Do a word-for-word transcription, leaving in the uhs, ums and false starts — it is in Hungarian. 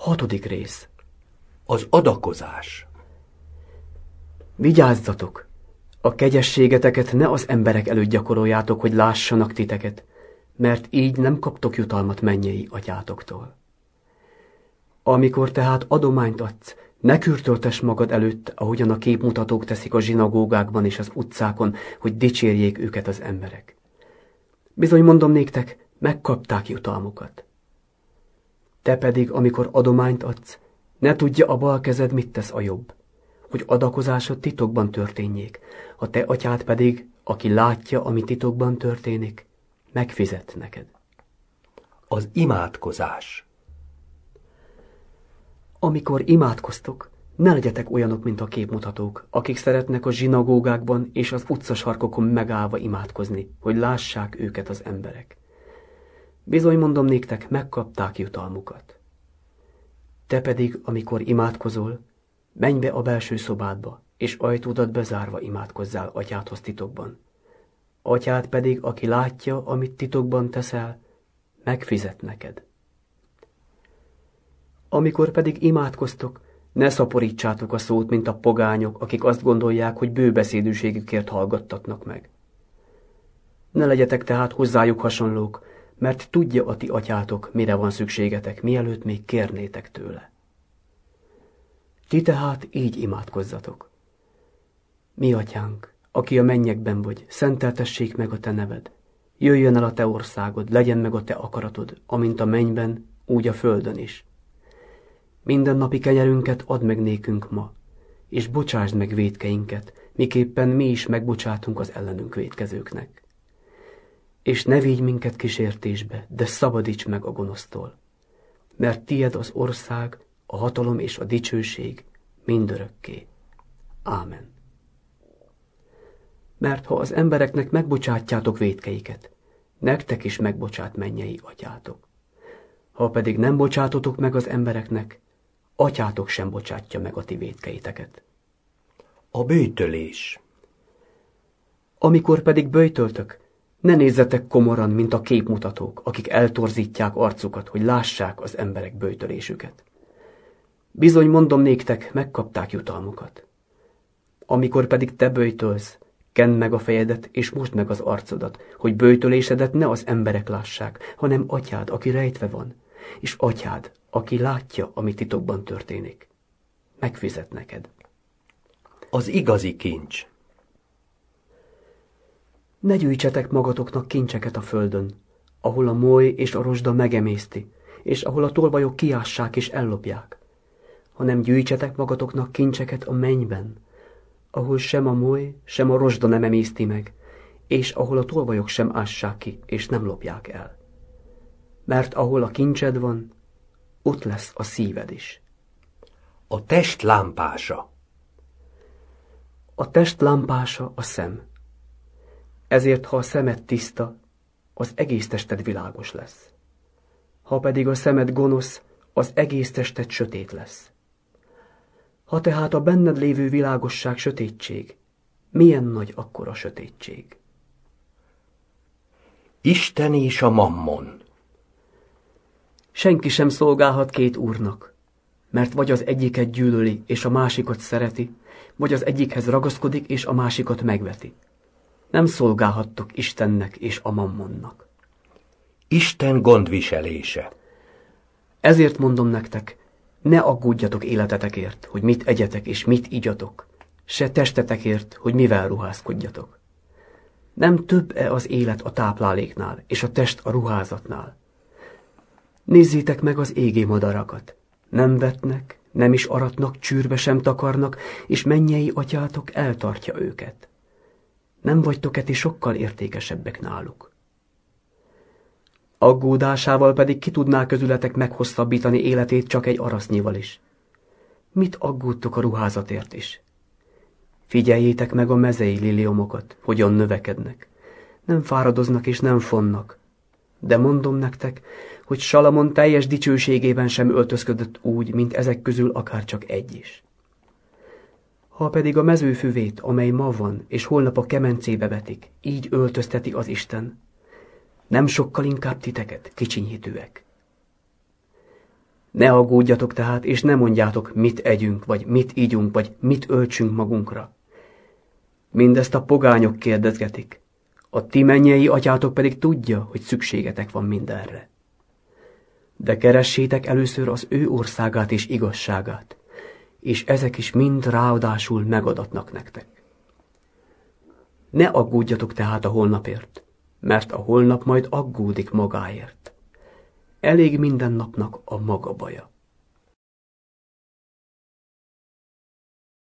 Hatodik rész. Az adakozás. Vigyázzatok! A kegyességeteket ne az emberek előtt gyakoroljátok, hogy lássanak titeket, mert így nem kaptok jutalmat mennyei atyátoktól. Amikor tehát adományt adsz, ne kürtöltess magad előtt, ahogyan a képmutatók teszik a zsinagógákban és az utcákon, hogy dicsérjék őket az emberek. Bizony mondom néktek, megkapták jutalmukat. Te pedig, amikor adományt adsz, ne tudja a bal kezed, mit tesz a jobb, hogy adakozásod titokban történjék, a te atyád pedig, aki látja, ami titokban történik, megfizet neked. Az imádkozás. Amikor imádkoztok, ne legyetek olyanok, mint a képmutatók, akik szeretnek a zsinagógákban és az utcasarkokon megállva imádkozni, hogy lássák őket az emberek. Bizony mondom néktek, megkapták jutalmukat. Te pedig, amikor imádkozol, menj be a belső szobádba, és ajtódat bezárva imádkozzál atyádhoz titokban. Atyád pedig, aki látja, amit titokban teszel, megfizet neked. Amikor pedig imádkoztok, ne szaporítsátok a szót, mint a pogányok, akik azt gondolják, hogy bőbeszédűségükért hallgattatnak meg. Ne legyetek tehát hozzájuk hasonlók, mert tudja a ti atyátok, mire van szükségetek, mielőtt még kérnétek tőle. Ti tehát így imádkozzatok. Mi atyánk, aki a mennyekben vagy, szenteltessék meg a te neved. Jöjjön el a te országod, legyen meg a te akaratod, amint a mennyben, úgy a földön is. Mindennapi kenyerünket add meg nékünk ma, és bocsásd meg vétkeinket, miképpen mi is megbocsátunk az ellenünk vétkezőknek. És ne vigy minket kísértésbe, de szabadíts meg a gonosztól, mert tied az ország, a hatalom és a dicsőség mindörökké. Ámen. Mert ha az embereknek megbocsátjátok vétkeiket, nektek is megbocsát mennyei atyátok. Ha pedig nem bocsátotok meg az embereknek, atyátok sem bocsátja meg a ti vétkeiteket. A böjtölés. Amikor pedig böjtöltök, ne nézzetek komoran, mint a képmutatók, akik eltorzítják arcukat, hogy lássák az emberek böjtölésüket. Bizony mondom néktek, megkapták jutalmukat. Amikor pedig te böjtölsz, kend meg a fejedet, és mosd meg az arcodat, hogy böjtölésedet ne az emberek lássák, hanem atyád, aki rejtve van, és atyád, aki látja, ami titokban történik. Megfizet neked. Az igazi kincs. Ne gyűjtsetek magatoknak kincseket a földön, ahol a moly és a rozsda megemészti, és ahol a tolvajok kiássák és ellopják, hanem gyűjtsetek magatoknak kincseket a mennyben, ahol sem a moly, sem a rozsda nem emészti meg, és ahol a tolvajok sem ássák ki, és nem lopják el. Mert ahol a kincsed van, ott lesz a szíved is. A test lámpása. A test lámpása a szem. Ezért, ha a szemed tiszta, az egész tested világos lesz. Ha pedig a szemed gonosz, az egész tested sötét lesz. Ha tehát a benned lévő világosság sötétség, milyen nagy akkor a sötétség? Isten és a mammon. Senki sem szolgálhat két úrnak, mert vagy az egyiket gyűlöli, és a másikat szereti, vagy az egyikhez ragaszkodik, és a másikat megveti. Nem szolgálhattok Istennek és a mammonnak. Isten gondviselése. Ezért mondom nektek, ne aggódjatok életetekért, hogy mit egyetek és mit igyatok, se testetekért, hogy mivel ruházkodjatok. Nem több-e az élet a tápláléknál, és a test a ruházatnál? Nézzétek meg az égi madarakat. Nem vetnek, nem is aratnak, csűrbe sem takarnak, és mennyei atyátok eltartja őket. Nem vagytok-e ti sokkal értékesebbek náluk? Aggódásával pedig ki tudná közületek meghosszabbítani életét csak egy arasznyival is. Mit aggódtok a ruházatért is? Figyeljétek meg a mezei liliomokat, hogyan növekednek. Nem fáradoznak és nem fonnak. De mondom nektek, hogy Salamon teljes dicsőségében sem öltözködött úgy, mint ezek közül akár csak egy is. Ha pedig a mezőfüvét, amely ma van, és holnap a kemencébe vetik, így öltözteti az Isten, nem sokkal inkább titeket, kicsinyhitőek. Ne aggódjatok tehát, és ne mondjátok, mit együnk, vagy mit ígyunk, vagy mit öltsünk magunkra. Mindezt a pogányok kérdezgetik. A ti mennyei atyátok pedig tudja, hogy szükségetek van mindenre. De keressétek először az ő országát és igazságát, és ezek is mind ráadásul megadatnak nektek. Ne aggódjatok tehát a holnapért, mert a holnap majd aggódik magáért. Elég minden napnak a maga baja.